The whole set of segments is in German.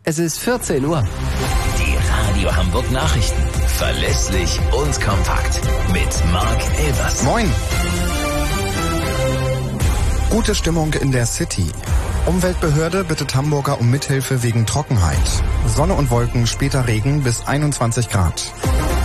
Es ist 14 Uhr. Die Radio Hamburg Nachrichten. Verlässlich und kompakt. Mit Marc Elvers. Moin. Gute Stimmung in der City. Umweltbehörde bittet Hamburger um Mithilfe wegen Trockenheit. Sonne und Wolken, später Regen bis 21 Grad.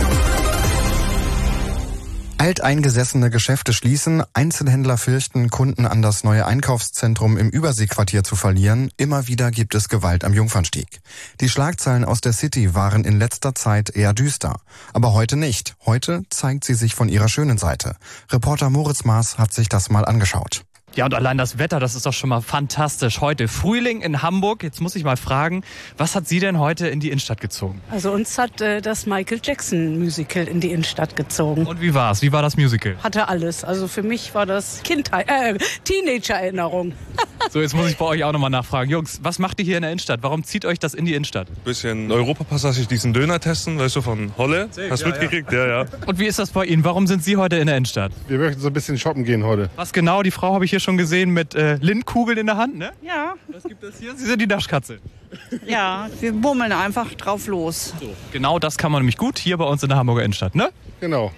Alteingesessene Geschäfte schließen, Einzelhändler fürchten, Kunden an das neue Einkaufszentrum im Überseequartier zu verlieren. Immer wieder gibt es Gewalt am Jungfernstieg. Die Schlagzeilen aus der City waren in letzter Zeit eher düster. Aber heute nicht. Heute zeigt sie sich von ihrer schönen Seite. Reporter Moritz Maas hat sich das mal angeschaut. Ja, und allein das Wetter, das ist doch schon mal fantastisch. Heute Frühling in Hamburg. Jetzt muss ich mal fragen, was hat Sie denn heute in die Innenstadt gezogen? Also uns hat das Michael Jackson Musical in die Innenstadt gezogen. Und wie war's? Wie war das Musical? Hatte alles. Also für mich war das Teenager-Erinnerung. So, jetzt muss ich bei euch auch nochmal nachfragen. Jungs, was macht ihr hier in der Innenstadt? Warum zieht euch das in die Innenstadt? Bisschen Europapassage, diesen Döner testen, weißt du, von Holle. Hast du mitgekriegt? Ja. Und wie ist das bei Ihnen? Warum sind Sie heute in der Innenstadt? Wir möchten so ein bisschen shoppen gehen heute. Was genau? Die Frau habe ich hier schon gesehen mit Lindkugeln in der Hand, ne? Ja. Was gibt es hier? Sie sind die Naschkatze. Ja, wir bummeln einfach drauf los. So, genau das kann man nämlich gut hier bei uns in der Hamburger Innenstadt, ne? Genau.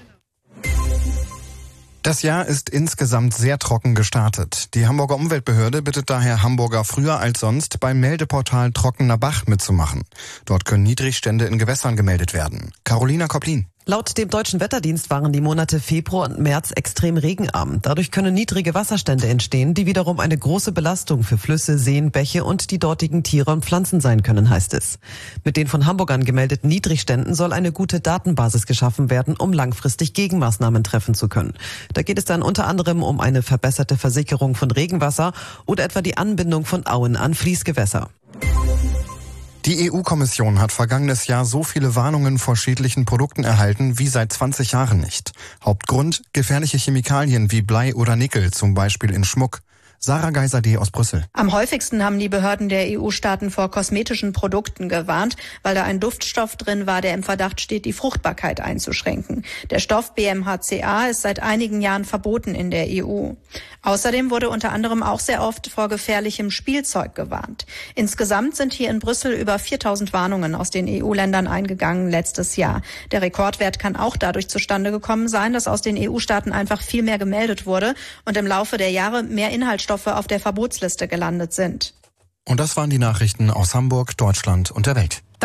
Das Jahr ist insgesamt sehr trocken gestartet. Die Hamburger Umweltbehörde bittet daher Hamburger früher als sonst beim Meldeportal Trockener Bach mitzumachen. Dort können Niedrigstände in Gewässern gemeldet werden. Carolina Koplin. Laut dem Deutschen Wetterdienst waren die Monate Februar und März extrem regenarm. Dadurch können niedrige Wasserstände entstehen, die wiederum eine große Belastung für Flüsse, Seen, Bäche und die dortigen Tiere und Pflanzen sein können, heißt es. Mit den von Hamburgern gemeldeten Niedrigständen soll eine gute Datenbasis geschaffen werden, um langfristig Gegenmaßnahmen treffen zu können. Da geht es dann unter anderem um eine verbesserte Versickerung von Regenwasser oder etwa die Anbindung von Auen an Fließgewässer. Die EU-Kommission hat vergangenes Jahr so viele Warnungen vor schädlichen Produkten erhalten wie seit 20 Jahren nicht. Hauptgrund: gefährliche Chemikalien wie Blei oder Nickel, zum Beispiel in Schmuck. Sarah Geiser-D aus Brüssel. Am häufigsten haben die Behörden der EU-Staaten vor kosmetischen Produkten gewarnt, weil da ein Duftstoff drin war, der im Verdacht steht, die Fruchtbarkeit einzuschränken. Der Stoff BMHCA ist seit einigen Jahren verboten in der EU. Außerdem wurde unter anderem auch sehr oft vor gefährlichem Spielzeug gewarnt. Insgesamt sind hier in Brüssel über 4000 Warnungen aus den EU-Ländern eingegangen letztes Jahr. Der Rekordwert kann auch dadurch zustande gekommen sein, dass aus den EU-Staaten einfach viel mehr gemeldet wurde und im Laufe der Jahre mehr Inhaltsstoffe auf der Verbotsliste gelandet sind. Und das waren die Nachrichten aus Hamburg, Deutschland und der Welt.